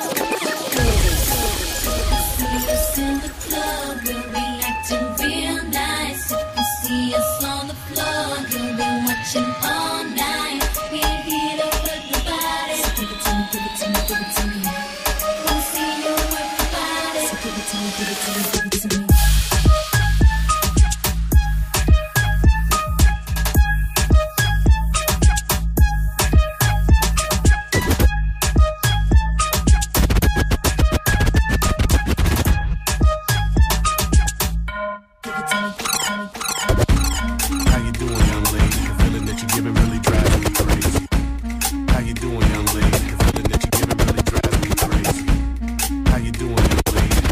See us in the club, we'll be acting real nice. If you see us on the floor, you'll be watching all night. We ain't here to hurt nobody. So give it to me, give it to me, give it to me. Wanna see you work your body. So give it to me, give it to me, give it to me. How you doing, young lady? The feeling that you're giving really drives me crazy. How you doing, young lady? The feeling that you're giving really drives me crazy. How you doing, young lady?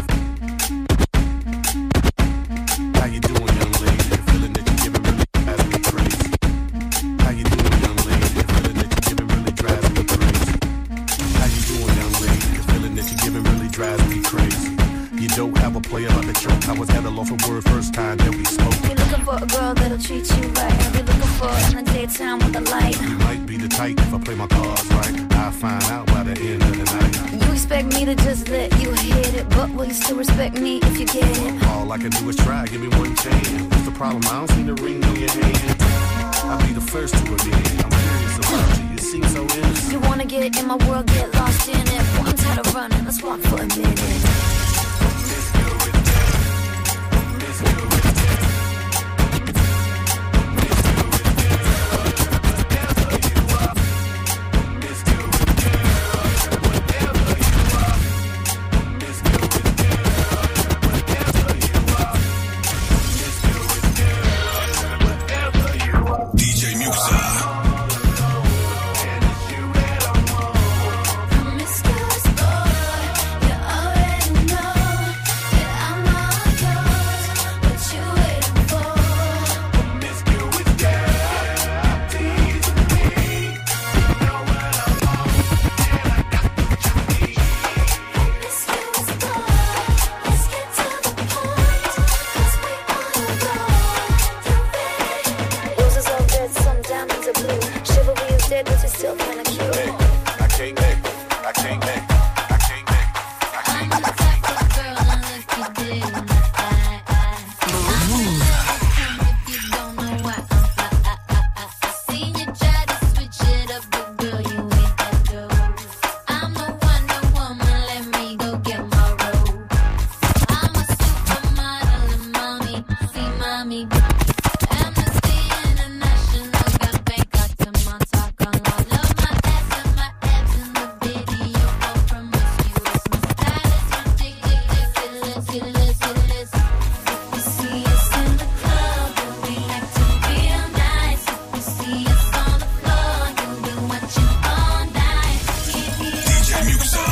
How you doing, young lady? The feeling that you're giving really drives me crazy. How you doing, young lady? The feeling that you're giving really drives me crazy. How you doing, young lady? The feeling that you're giving really drives me crazy. You don't have a player like a choke. I was at a loss for word first time that we spoke. You're looking for a girl that'll treat you right. I'll be looking for in the daytime with the light. You might be the type if I play my cards right. I'll find out by the end of the night. You expect me to just let you hit it, but will you still respect me if you get it? All I can do is try, give me one chance. What's the problem? I don't see the ring on your hand. I'll be the first to admit it. I'm curious about you. You seem so innocent. You wanna get in my world, get lost in it. Well, I'm tired of running, let's walk for a minute. DJ Musa. Promiscuous boy, you already know. me. Amnesty International got Bangkok to Montauk on law. Love my ass and my abs in the video. All promiscuous. My style is ridiculous. If you see us in the club, you'll be acting real nice. If you see us on the floor, you'll be watching all night. DJ Muxa.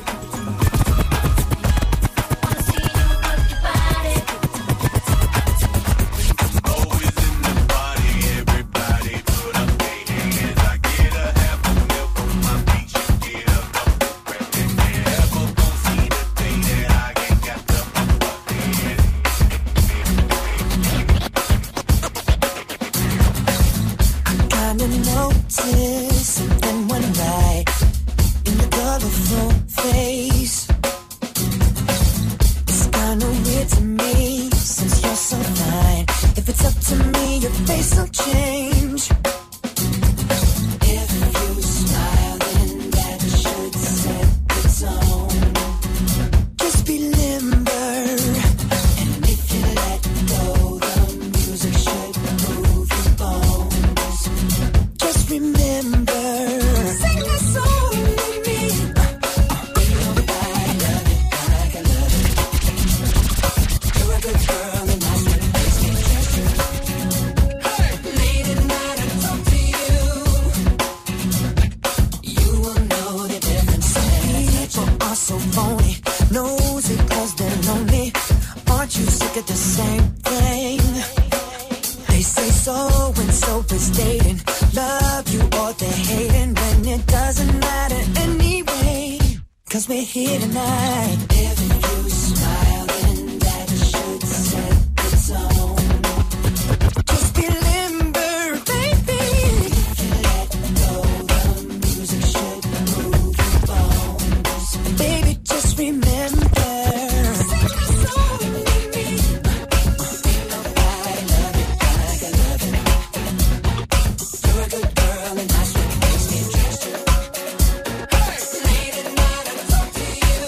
Notice something went right in your colorful face. It's kinda weird to me since you're so fine. If it's up to me, your face will change. If you smile, then that should set the tone. Just be limber, and if you let go, the music should move your bones. Just remember, sing that song with me. I love it like I love it. You're a good girl and that's what makes me trust you. Hey, late at night I talk to you. You will know the difference. People are so phony, nosy 'cause they're lonely. Aren't you sick of the same thing? They say so and so is dating, love you or they're hating, when it doesn't matter anyway, 'cause we're here tonight. If you smile, then that should set the tone. Just be limber, baby. If you let go, the music should move your bones. Baby, just remember, sing a song with me. I love it like I love it. You're a good girl and that's what makes me trust you. Hey, late at night I talk to you.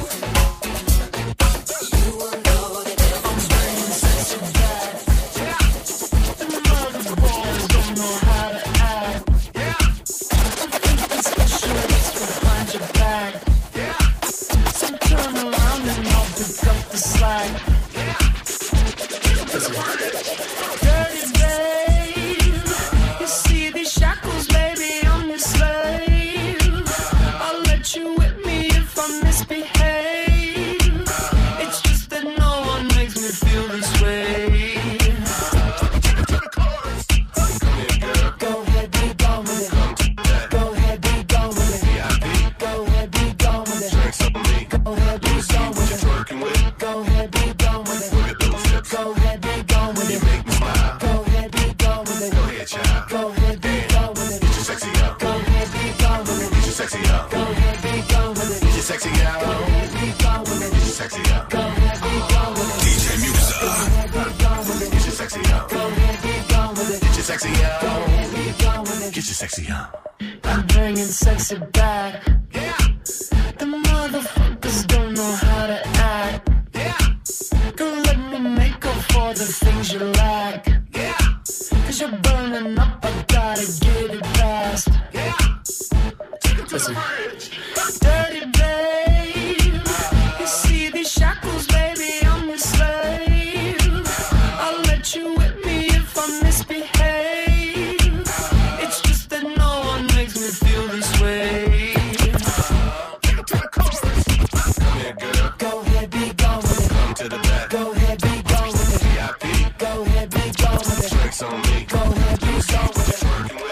You will know the difference when it's such a bad. The mother boys don't know how to act. I think it's special it's behind your back. So turn around and I'll pick up the slack. Dirty babe, you see these shackles, baby, I'm your slave. I'll let you whip me if I misbehave. It's just that no one makes me feel this way. Go ahead, be gone with it. Go ahead, be gone with it. Go ahead, be gone with it. Go ahead, be gone with it. Go ahead, be gone with it. Go ahead, be gone with it. Go ahead, be gone with it. Go ahead, be gone with it. Get your sexy out. Go ahead, be gone with it. Get your sexy out. Go ahead, be gone with it. Get your sexy out. Go ahead, be gone with it. Get your sexy out. Go ahead, be gone with it. DJ Muxa. Go ahead, be gone with it. Get your sexy out. Go ahead, be gone with it. Get your sexy out. Go ahead, be gone with it. Get your sexy out. I'm bringing sexy back. The motherfuckers don't know how to act. Don't let me make up for the things you lack. 'Cause you're burning up, I gotta get it fast. Listen. Dirty babe, you see these shackles, baby, I'm your slave. I'll let you whip me if I misbehave. It's just that no one makes me feel this way. Go ahead, be gone with it. Come to the back. Go ahead, be gone with it. VIP. Go ahead, be gone with it. Drinks on me. Go ahead, be gone with it.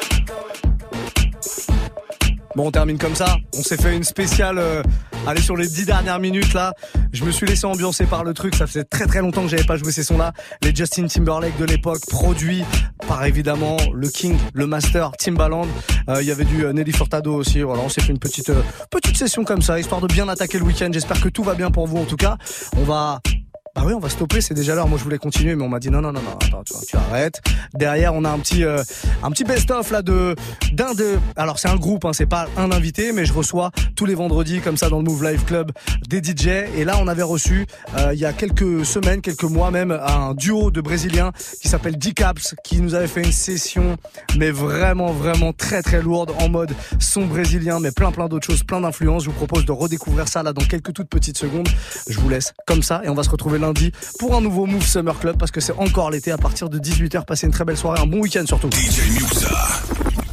Bon, on termine comme ça. On s'est fait une spéciale. Allez, sur les 10 dernières minutes là, je me suis laissé ambiancer par le truc. Ça faisait très très longtemps que j'avais pas joué ces sons-là. Les Justin Timberlake de l'époque, produits par évidemment le King, le Master, Timbaland. Il y avait du Nelly Furtado aussi. Voilà, on s'est fait une petite session comme ça, histoire de bien attaquer le week-end. J'espère que tout va bien pour vous en tout cas. On va bah oui, on va stopper, c'est déjà l'heure. Moi, je voulais continuer, mais on m'a dit non, attends, tu arrêtes. Derrière, on a un petit best-of là alors c'est un groupe, hein, c'est pas un invité, mais je reçois tous les vendredis comme ça dans le Move Live Club des DJ. Et là, on avait reçu il y a quelques semaines, quelques mois même, un duo de Brésiliens qui s'appelle D-Caps, qui nous avait fait une session, mais vraiment très très lourde en mode son brésilien, mais plein d'autres choses, plein d'influences. Je vous propose de redécouvrir ça là dans quelques toutes petites secondes. Je vous laisse comme ça et on va se retrouver lundi pour un nouveau Move Summer Club parce que c'est encore l'été à partir de 18h. Passez une très belle soirée, un bon week-end surtout. DJ Muxa.